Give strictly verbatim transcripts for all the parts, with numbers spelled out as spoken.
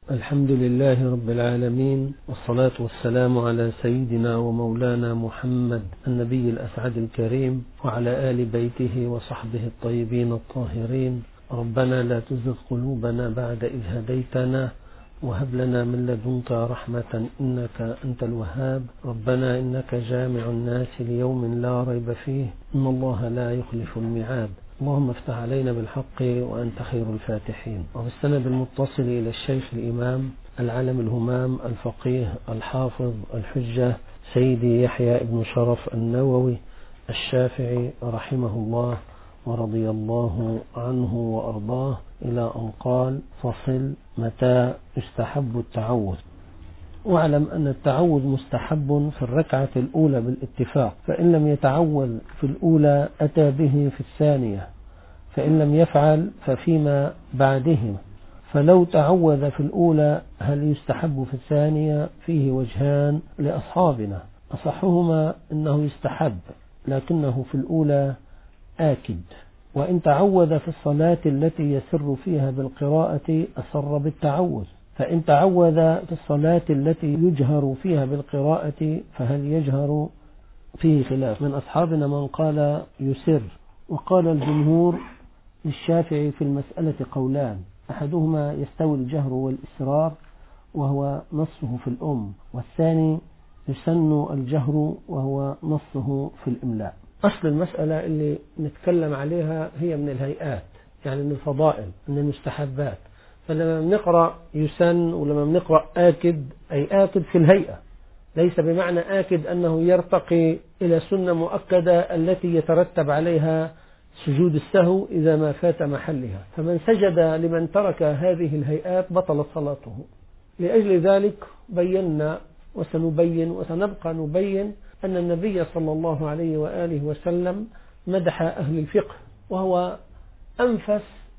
الحمد لله رب العالمين، والصلاة والسلام على سيدنا ومولانا محمد النبي الأسعد الكريم، وعلى آل بيته وصحبه الطيبين الطاهرين. ربنا لا تزغ قلوبنا بعد إذ هديتنا، وهب لنا من لدنك رحمة إنك أنت الوهاب. ربنا إنك جامع الناس ليوم لا ريب فيه، إن الله لا يخلف الميعاد. اللهم افتح علينا بالحق وأنت خير الفاتحين. وبالسند المتصل إلى الشيخ الإمام العالم الهمام الفقيه الحافظ الحجة سيدي يحيى بن شرف النووي الشافعي رحمه الله ورضي الله عنه وأرضاه، إلى أن قال: فصل متى يستحب التعوذ. واعلم أن التعوذ مستحب في الركعة الأولى بالاتفاق، فإن لم يتعوذ في الأولى أتى به في الثانية، فإن لم يفعل ففيما بعدهما. فلو تعوذ في الأولى هل يستحب في الثانية؟ فيه وجهان لأصحابنا، أصحهما أنه يستحب لكنه في الأولى آكد، وإن تعوذ في الصلاة التي يسر فيها بالقراءة أسر بالتعوذ، فإن تعوذ في الصلاة التي يجهر فيها بالقراءة فهل يجهر؟ فيه خلاف، من أصحابنا من قال يسر، وقال الجمهور للشافعي في المسألة قولان: أحدهما يستوي الجهر والإسرار وهو نصه في الأم، والثاني يسن الجهر وهو نصه في الإملاء. أصل المسألة اللي نتكلم عليها هي من الهيئات، يعني من الفضائل، من المستحبات. فلما بنقرأ يسن ولما بنقرأ آكد أي آكد في الهيئة، ليس بمعنى آكد أنه يرتقي إلى سنة مؤكدة التي يترتب عليها سجود السهو إذا ما فات محلها. فمن سجد لمن ترك هذه الهيئات بطلت صلاته. لأجل ذلك بينا وسنبين وسنبقى نبين أن النبي صلى الله عليه وآله وسلم مدح أهل الفقه، وهو أنفس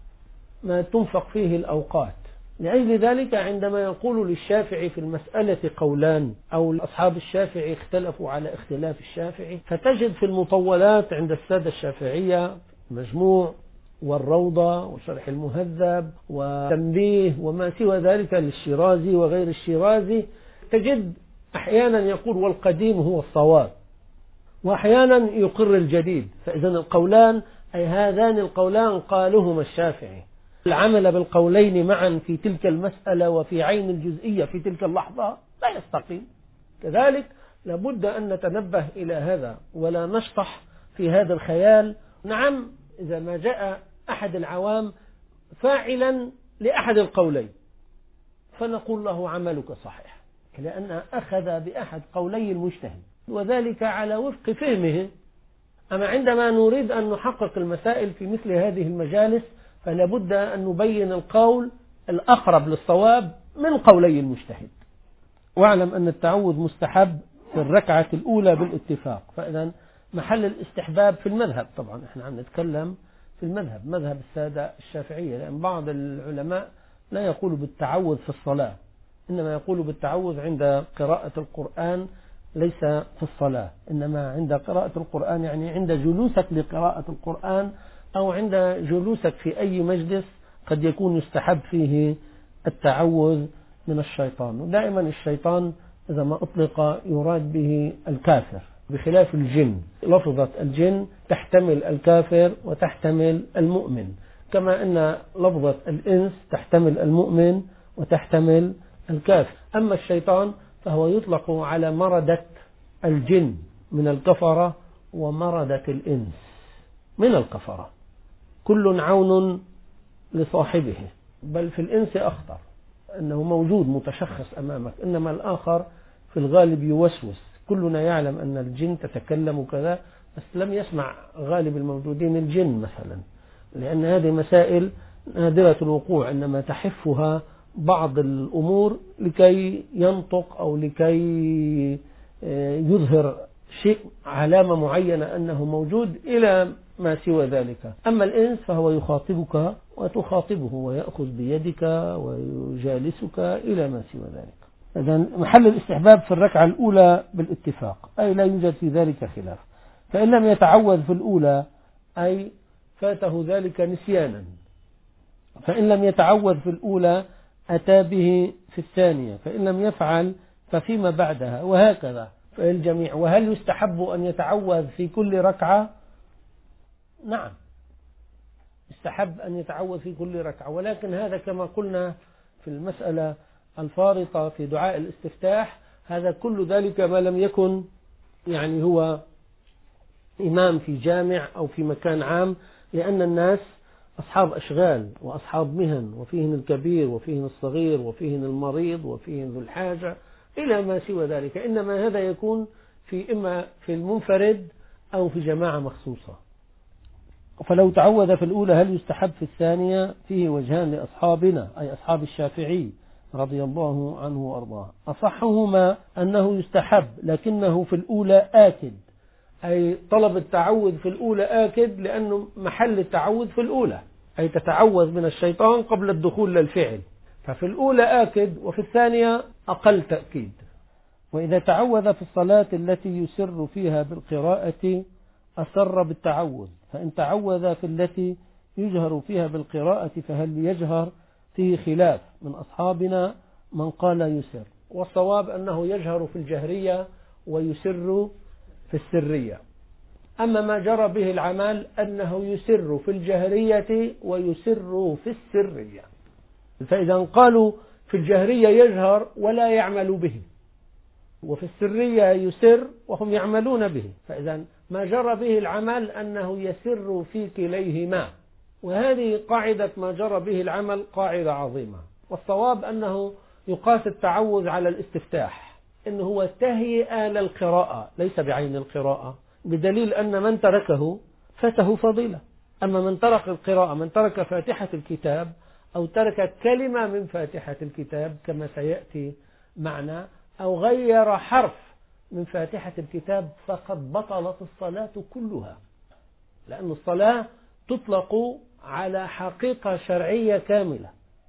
ما تنفق فيه الأوقات. لأجل ذلك عندما يقول للشافعي في المسألة قولان، أو أصحاب الشافعي اختلفوا على اختلاف الشافعي، فتجد في المطولات عند السادة الشافعية مجموع والروضة وشرح المهذب وتنبيه وما سوى ذلك للشيرازي وغير الشيرازي، تجد أحيانا يقول والقديم هو الصواب، وأحيانا يقر الجديد. فإذا القولان أي هذان القولان قالهما الشافعي. العمل بالقولين معا في تلك المسألة وفي عين الجزئية في تلك اللحظة لا يستقيم. كذلك لابد أن نتنبه إلى هذا ولا نشطح في هذا الخيال. نعم، إذا ما جاء أحد العوام فاعلا لأحد القولين فنقول له عملك صحيح، لأن أخذ بأحد قولي المجتهد وذلك على وفق فهمه. أما عندما نريد أن نحقق المسائل في مثل هذه المجالس فلا بد أن نبين القول الأقرب للصواب من قولي المجتهد. واعلم أن التعوذ مستحب في الركعة الأولى بالاتفاق. فإذا محل الاستحباب في المذهب، طبعا احنا عم نتكلم في المذهب، مذهب السادة الشافعية، لأن بعض العلماء لا يقول بالتعوذ في الصلاة، إنما يقول بالتعوذ عند قراءة القرآن، ليس في الصلاة، إنما عند قراءة القرآن، يعني عند جلوسك لقراءة القرآن أو عند جلوسك في أي مجلس قد يكون يستحب فيه التعوذ من الشيطان. ودائما الشيطان إذا ما أطلق يراد به الكافر، بخلاف الجن. لفظة الجن تحتمل الكافر وتحتمل المؤمن، كما أن لفظة الإنس تحتمل المؤمن وتحتمل الكافر. أما الشيطان فهو يطلق على مردة الجن من الكفرة ومردة الإنس من الكفرة، كل عون لصاحبه، بل في الإنس أخطر، أنه موجود متشخص أمامك، إنما الآخر في الغالب يوسوس. كلنا يعلم أن الجن تتكلم كذا، بس لم يسمع غالب الموجودين الجن مثلا، لأن هذه مسائل نادرة الوقوع، إنما تحفها بعض الأمور لكي ينطق أو لكي يظهر شيء، علامة معينة أنه موجود، إلى ما سوى ذلك. أما الإنس فهو يخاطبك وتخاطبه ويأخذ بيدك ويجالسك إلى ما سوى ذلك. إذن محل الاستحباب في الركعة الأولى بالاتفاق، أي لا يوجد في ذلك خلاف. فإن لم يتعوذ في الأولى أي فاته ذلك نسيانا، فإن لم يتعوذ في الأولى أتى به في الثانية، فإن لم يفعل ففيما بعدها، وهكذا فالجميع. وهل يستحب أن يتعوذ في كل ركعة؟ نعم، يستحب أن يتعوذ في كل ركعة، ولكن هذا كما قلنا في المسألة الفارطة في دعاء الاستفتاح، هذا كل ذلك ما لم يكن يعني هو إمام في جامع أو في مكان عام، لأن الناس أصحاب أشغال وأصحاب مهن، وفيهن الكبير وفيهن الصغير وفيهن المريض وفيهن ذو الحاجة إلى ما سوى ذلك، إنما هذا يكون في إما في المنفرد أو في جماعة مخصوصة. فلو تعوذ في الأولى هل يستحب في الثانية؟ فيه وجهان لأصحابنا أي أصحاب الشافعي رضي الله عنه وأرضاه. أصحهما أنه يستحب، لكنه في الأولى آكد، أي طلب التعوذ في الأولى آكد، لأنه محل التعوذ في الأولى، أي تتعوذ من الشيطان قبل الدخول للفعل، ففي الأولى آكد، وفي الثانية أقل تأكيد. وإذا تعوذ في الصلاة التي يسر فيها بالقراءة أسر بالتعوذ، فإن تعوذ في التي يجهر فيها بالقراءة فهل يجهر؟ فيه خلاف من أصحابنا، من قال يسر، والصواب أنه يجهر في الجهرية ويسر في السرية. أما ما جرى به العمل أنه يسر في الجهرية ويسر في السرية، فإذا قالوا في الجهرية يجهر ولا يعمل به، وفي السرية يسر وهم يعملون به، فإذا ما جرى به العمل أنه يسر في كليهما. وهذه قاعدة ما جرى به العمل قاعدة عظيمة، والصواب أنه يقاس التعوذ على الاستفتاح، إنه هو تهيئة للقراءة ليس بعين القراءة، بدليل أن من تركه فاته فضيلة. أما من ترك القراءة، من ترك فاتحة الكتاب أو ترك كلمة من فاتحة الكتاب كما سيأتي معنا، أو غير حرف من فاتحة الكتاب، فقد بطلت الصلاة كلها، لأن الصلاة تطلق على حقيقة شرعية كاملة.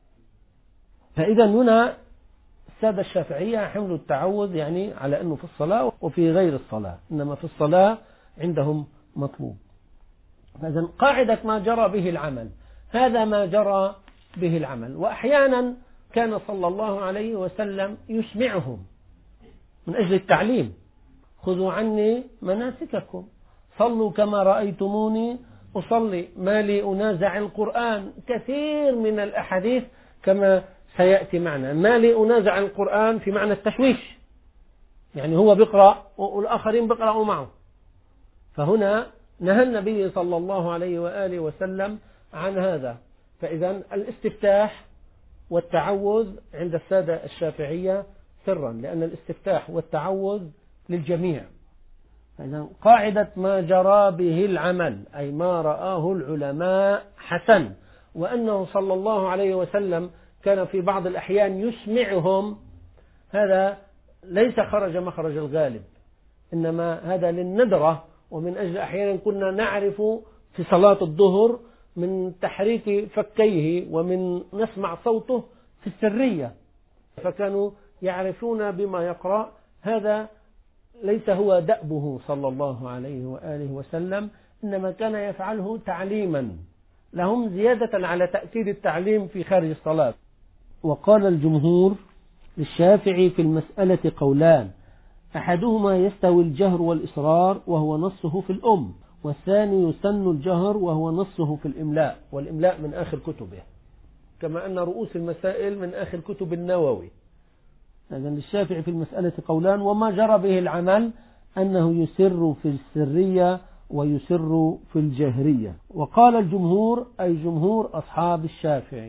فإذا هنا السادة الشافعية حملوا التعوذ يعني على أنه في الصلاة وفي غير الصلاة، إنما في الصلاة عندهم مطلوب. فإذا قاعدة ما جرى به العمل، هذا ما جرى به العمل. وأحيانا كان صلى الله عليه وسلم يسمعهم من أجل التعليم: خذوا عني مناسككم، صلوا كما رأيتموني أصلي، ما لي أنازع القرآن. كثير من الأحاديث كما سيأتي معنا ما لي أنازع القرآن في معنى التشويش، يعني هو بيقرأ والآخرين بيقرأوا معه. فهنا نهى النبي صلى الله عليه وآله وسلم عن هذا. فإذا الاستفتاح والتعوذ عند السادة الشافعية سرا، لأن الاستفتاح والتعوذ للجميع. فإذا قاعدة ما جرى به العمل أي ما رآه العلماء حسن، وأنه صلى الله عليه وسلم كان في بعض الأحيان يسمعهم، هذا ليس خرج مخرج الغالب، إنما هذا للندرة، ومن أجل أحيانا كنا نعرف في صلاة الظهر من تحريك فكيه ومن نسمع صوته في السرية، فكانوا يعرفون بما يقرأ. هذا ليس هو دأبه صلى الله عليه وآله وسلم، إنما كان يفعله تعليما لهم زيادة على تأكيد التعليم في خارج الصلاة. وقال الجمهور للشافعي في المسألة قولان: أحدهما يستوي الجهر والإصرار وهو نصه في الأم، والثاني يسن الجهر وهو نصه في الإملاء، والإملاء من آخر كتبه، كما أن رؤوس المسائل من آخر كتب النووي. إذن للشافعي في المسألة قولان، وما جرى به العمل أنه يسر في السرية ويسر في الجهرية. وقال الجمهور أي جمهور أصحاب الشافعي.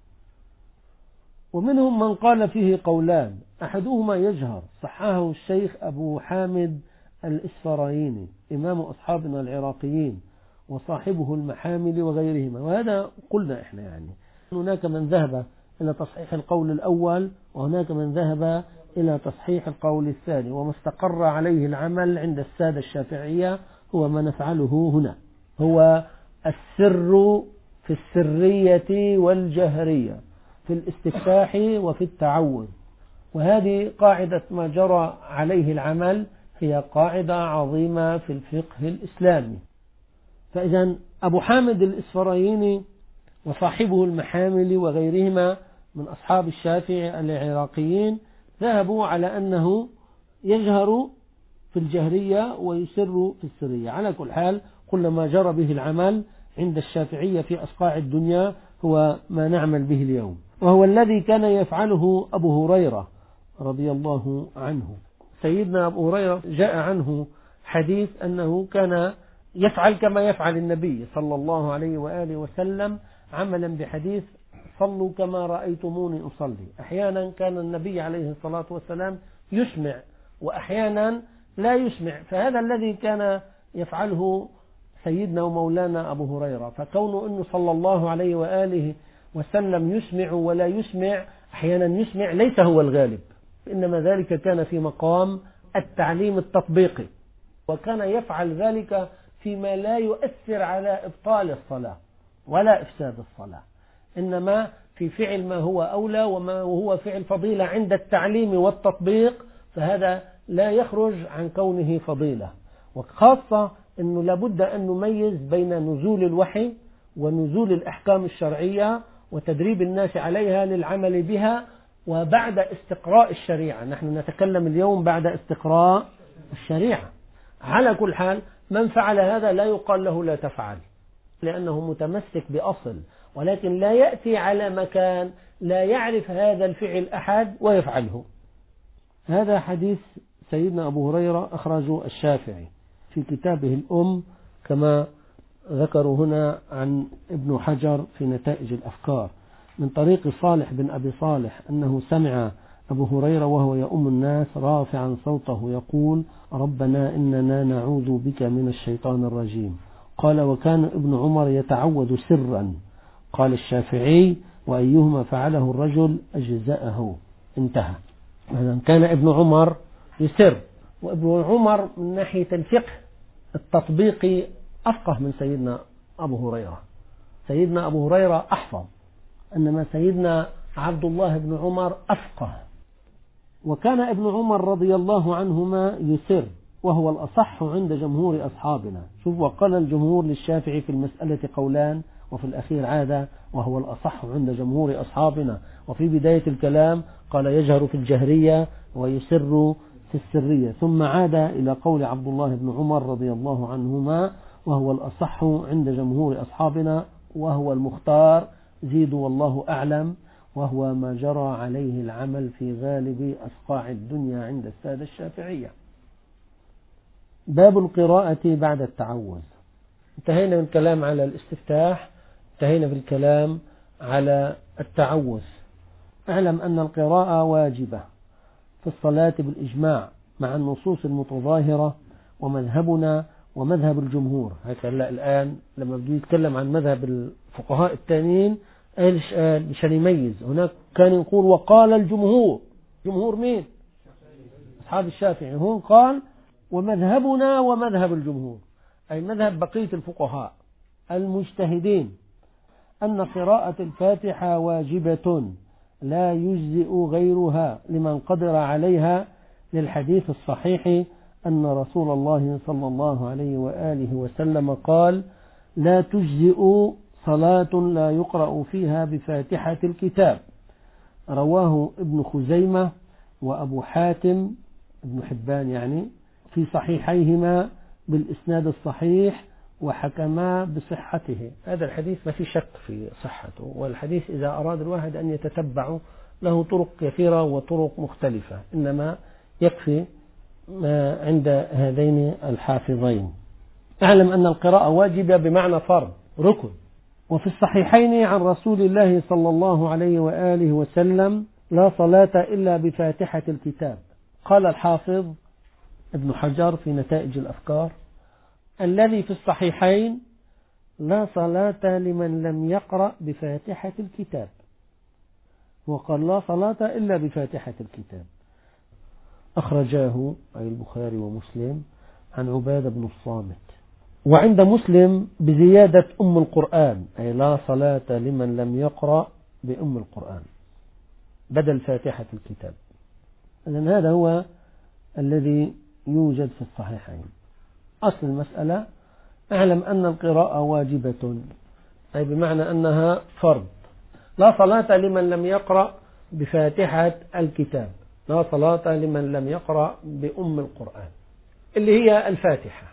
ومنهم من قال فيه قولان: أحدهما يجهر، صححه الشيخ أبو حامد الإسفرايني إمام أصحابنا العراقيين وصاحبه المحامل وغيرهما. وهذا قلنا إحنا يعني هناك من ذهب إلى تصحيح القول الأول، وهناك من ذهب إلى تصحيح القول الثاني، وما استقر عليه العمل عند السادة الشافعية هو ما نفعله هنا، هو السر في السرية والجهرية، في الاستفتاح وفي التعوذ. وهذه قاعدة ما جرى عليه العمل هي قاعدة عظيمة في الفقه الإسلامي. فإذا أبو حامد الإسفرايني وصاحبه المحامل وغيرهما من أصحاب الشافعي العراقيين ذهبوا على أنه يجهر في الجهرية ويسر في السرية. على كل حال كل ما جرى به العمل عند الشافعية في أصقاع الدنيا هو ما نعمل به اليوم، وهو الذي كان يفعله أبو هريرة رضي الله عنه. سيدنا أبو هريرة جاء عنه حديث أنه كان يفعل كما يفعل النبي صلى الله عليه وآله وسلم، عملا بحديث صلوا كما رأيتموني أصلي. أحيانا كان النبي عليه الصلاة والسلام يسمع وأحيانا لا يسمع، فهذا الذي كان يفعله سيدنا ومولانا أبو هريرة. فكونه أنه صلى الله عليه وآله وسلم يسمع ولا يسمع، أحيانا يسمع ليس هو الغالب، إنما ذلك كان في مقام التعليم التطبيقي، وكان يفعل ذلك فيما لا يؤثر على إبطال الصلاة ولا إفساد الصلاة، إنما في فعل ما هو أولى وما هو فعل فضيلة عند التعليم والتطبيق، فهذا لا يخرج عن كونه فضيلة. وخاصة أنه لابد أن نميز بين نزول الوحي ونزول الأحكام الشرعية وتدريب الناس عليها للعمل بها وبعد استقراء الشريعة. نحن نتكلم اليوم بعد استقراء الشريعة. على كل حال من فعل هذا لا يقال له لا تفعل، لأنه متمسك بأصل، ولكن لا يأتي على مكان لا يعرف هذا الفعل أحد ويفعله. هذا حديث سيدنا أبو هريرة أخرجه الشافعي في كتابه الأم، كما ذكروا هنا عن ابن حجر في نتائج الأفكار، من طريق صالح بن أبي صالح أنه سمع أبو هريرة وهو يؤم الناس رافعا صوته يقول: ربنا إننا نعوذ بك من الشيطان الرجيم. قال: وكان ابن عمر يتعوذ سرا. قال الشافعي: وأيهما فعله الرجل أجزأه. انتهى. كان ابن عمر يسر، وابن عمر من ناحية الفقه التطبيقي أفقه من سيدنا أبو هريرة. سيدنا أبو هريرة أحفظ، إنما سيدنا عبد الله بن عمر أفقه. وكان ابن عمر رضي الله عنهما يسر، وهو الأصح عند جمهور أصحابنا. شوف، وقال الجمهور للشافعي في المسألة قولان، وفي الأخير عاد وهو الأصح عند جمهور أصحابنا. وفي بداية الكلام قال يجهر في الجهرية ويسر في السرية، ثم عاد إلى قول عبد الله بن عمر رضي الله عنهما وهو الأصح عند جمهور أصحابنا، وهو المختار، زيد والله أعلم، وهو ما جرى عليه العمل في غالب أصقاع الدنيا عند السادة الشافعية. باب القراءة بعد التعوذ. انتهينا من الكلام على الاستفتاح، انتهينا في الكلام على التعوذ. اعلم أن القراءة واجبة في الصلاة بالإجماع مع النصوص المتظاهرة، ومذهبنا ومذهب الجمهور. هكذا الآن لما بدي يتكلم عن مذهب الفقهاء التانيين ايش قال؟ مشان يميز. هناك كان يقول وقال الجمهور. جمهور مين؟ أصحاب الشافعي. هون قال ومذهبنا ومذهب الجمهور، أي مذهب بقية الفقهاء المجتهدين، أن قراءة الفاتحة واجبة لا يجزئ غيرها لمن قدر عليها، للحديث الصحيح أن رسول الله صلى الله عليه وآله وسلم قال: لا تجزئ صلاة لا يقرأ فيها بفاتحة الكتاب. رواه ابن خزيمة وأبو حاتم ابن حبان يعني في صحيحيهما بالإسناد الصحيح، وحكما بصحته. هذا الحديث ما في شك في صحته، والحديث إذا أراد الواحد أن يتتبع له طرق كثيرة وطرق مختلفة، إنما يكفي ما عند هذين الحافظين. أعلم أن القراءة واجبة بمعنى فرض، ركن. وفي الصحيحين عن رسول الله صلى الله عليه وآله وسلم: لا صلاة إلا بفاتحة الكتاب. قال الحافظ ابن حجر في نتائج الأفكار: الذي في الصحيحين لا صلاة لمن لم يقرأ بفاتحة الكتاب، وقال لا صلاة إلا بفاتحة الكتاب. أخرجاه أي البخاري ومسلم عن عبادة بن الصامت. وعند مسلم بزيادة أم القرآن، أي لا صلاة لمن لم يقرأ بأم القرآن بدل فاتحة الكتاب. إذن هذا هو الذي يوجد في الصحيحين. أصل المسألة: أعلم أن القراءة واجبة، أي بمعنى أنها فرض، لا صلاة لمن لم يقرأ بفاتحة الكتاب، لا صلاة لمن لم يقرأ بأم القرآن اللي هي الفاتحة.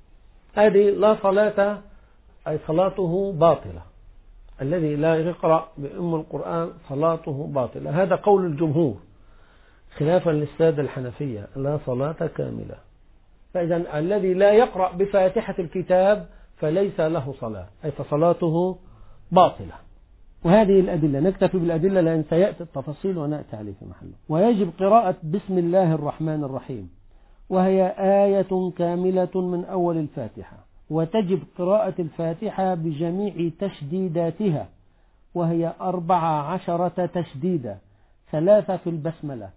هذه لا صلاة، أي صلاته باطلة. الذي لا يقرأ بأم القرآن صلاته باطلة. هذا قول الجمهور خلافا للسادة الحنفية، لا صلاة كاملة. فإذا الذي لا يقرأ بفاتحة الكتاب فليس له صلاة، أي فصلاته باطلة. وهذه الأدلة، نكتفي بالأدلة لأن سيأتي التفاصيل ونأتي عليه في محله. ويجب قراءة بسم الله الرحمن الرحيم، وهي آية كاملة من أول الفاتحة. وتجب قراءة الفاتحة بجميع تشديداتها، وهي أربع عشرة تشديدة، ثلاثة في البسملة،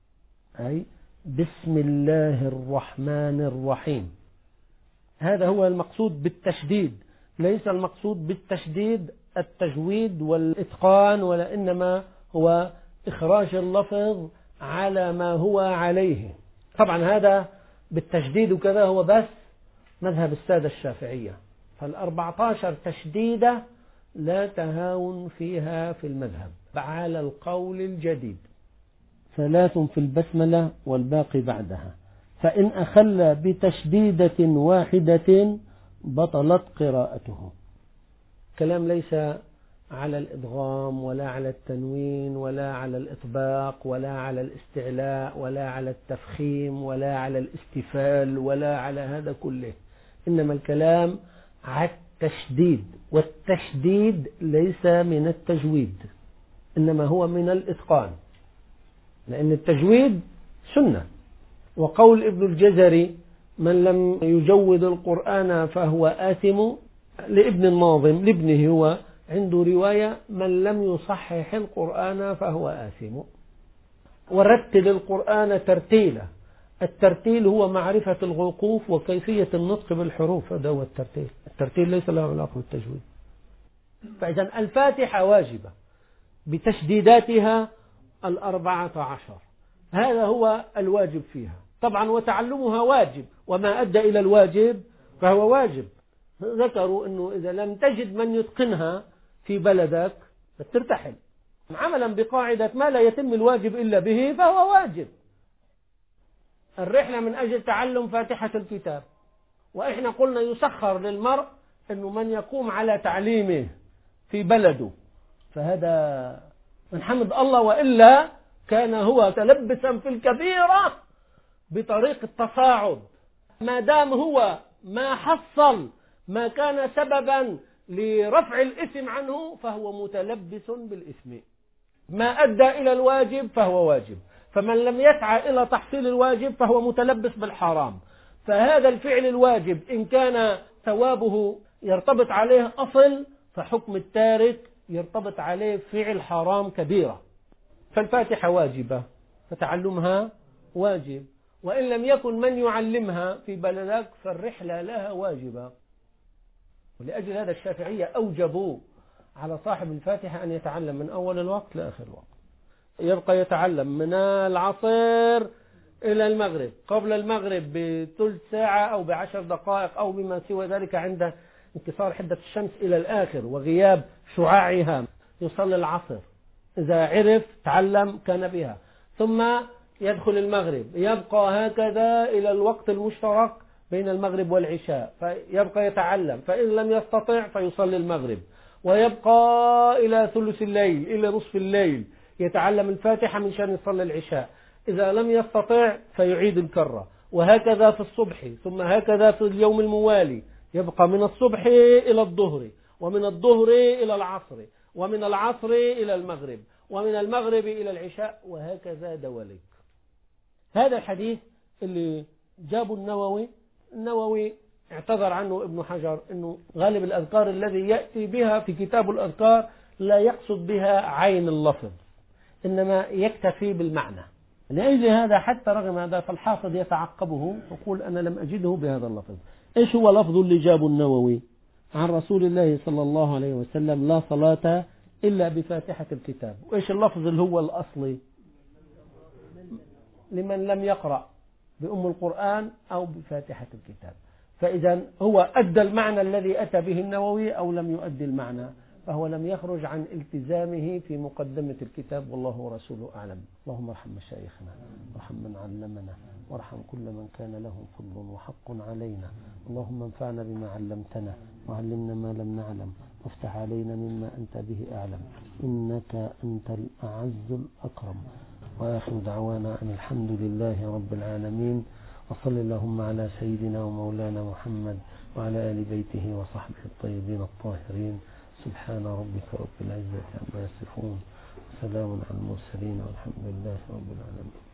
أي بسم الله الرحمن الرحيم. هذا هو المقصود بالتشديد، ليس المقصود بالتشديد التجويد والإتقان، ولا إنما هو إخراج اللفظ على ما هو عليه. طبعا هذا بالتشديد وكذا هو بس مذهب السادة الشافعية، فالأربعة عشر تشديدة لا تهاون فيها في المذهب على القول الجديد. ثلاث في البسملة والباقي بعدها، فإن أخل بتشديدة واحدة بطلت قراءته. كلام ليس على الإدغام ولا على التنوين ولا على الإطباق ولا على الاستعلاء ولا على التفخيم ولا على الاستفال ولا على هذا كله، إنما الكلام على التشديد. والتشديد ليس من التجويد، إنما هو من الإتقان، لأن التجويد سنة. وقول ابن الجزري من لم يجود القرآن فهو آثم، لابن الناظم لابنه هو عنده رواية من لم يصحح القرآن فهو آثم. ورتل القرآن ترتيلا، الترتيل هو معرفة الوقوف وكيفية النطق بالحروف، هذا هو الترتيل. الترتيل ليس له علاقة بالتجويد. فإذا الفاتحة واجبة بتشديداتها الأربعة عشر، هذا هو الواجب فيها. طبعا وتعلمها واجب، وما أدى إلى الواجب فهو واجب. ذكروا أنه إذا لم تجد من يتقنها في بلدك فترتحل، عملا بقاعدة ما لا يتم الواجب إلا به فهو واجب. الرحلة من أجل تعلم فاتحة الكتاب، وإحنا قلنا يسخر للمرء أنه من يقوم على تعليمه في بلده، فهذا من حمد الله، وإلا كان هو تلبسا في الكبيرة بطريق التصاعد. ما دام هو ما حصل ما كان سببا لرفع الإثم عنه فهو متلبس بالإثم. ما أدى إلى الواجب فهو واجب، فمن لم يسعى إلى تحصيل الواجب فهو متلبس بالحرام. فهذا الفعل الواجب إن كان ثوابه يرتبط عليه أصل، فحكم التارك يرتبط عليه فعل حرام كبيرة. فالفاتحة واجبة، فتعلمها واجب، وإن لم يكن من يعلمها في بلدك فالرحلة لها واجبة. ولأجل هذا الشافعية أوجبوا على صاحب الفاتحة أن يتعلم من أول الوقت لآخر الوقت، يبقى يتعلم من العصر إلى المغرب، قبل المغرب بثلث ساعة أو بعشر دقائق أو بما سوى ذلك عند انكسار حدة الشمس إلى الآخر وغياب شعاعها، يصلي العصر. إذا عرف تعلم كان بها، ثم يدخل المغرب، يبقى هكذا إلى الوقت المشترك بين المغرب والعشاء، فيبقى يتعلم. فإن لم يستطع فيصلي المغرب، ويبقى إلى ثلث الليل إلى نصف الليل يتعلم الفاتحة من شان يصلي العشاء. إذا لم يستطع فيعيد الكرة، وهكذا في الصبح، ثم هكذا في اليوم الموالي، يبقى من الصبح إلى الظهر، ومن الظهر إلى العصر، ومن العصر إلى المغرب، ومن المغرب إلى العشاء، وهكذا دواليك. هذا الحديث اللي جابه النووي، النووي اعتذر عنه ابن حجر أنه غالب الأذكار الذي يأتي بها في كتاب الأذكار لا يقصد بها عين اللفظ، إنما يكتفي بالمعنى. لأجل هذا حتى رغم هذا فالحافظ يتعقبه ويقول أنا لم أجده بهذا اللفظ. إيش هو لفظ اللي جابه النووي عن رسول الله صلى الله عليه وسلم؟ لا صلاة إلا بفاتحة الكتاب. وإيش اللفظ اللي هو الأصلي؟ لمن لم يقرأ بأم القرآن أو بفاتحة الكتاب. فإذا هو أدى المعنى الذي أتى به النووي أو لم يؤدي المعنى؟ فهو لم يخرج عن التزامه في مقدمة الكتاب، والله ورسوله أعلم. اللهم ارحم مشايخنا وارحم من علمنا وارحم كل من كان له فضل وحق علينا. اللهم انفعنا بما علمتنا وعلمنا ما لم نعلم وافتح علينا مما أنت به أعلم، إنك أنت الأعز الأكرم. وآخر دعوانا أن الحمد لله رب العالمين، وصل اللهم على سيدنا ومولانا محمد وعلى آل بيته وصحبه الطيبين الطاهرين. سبحان ربك رب العزة عما يصفون، وسلام على المرسلين، والحمد لله رب العالمين.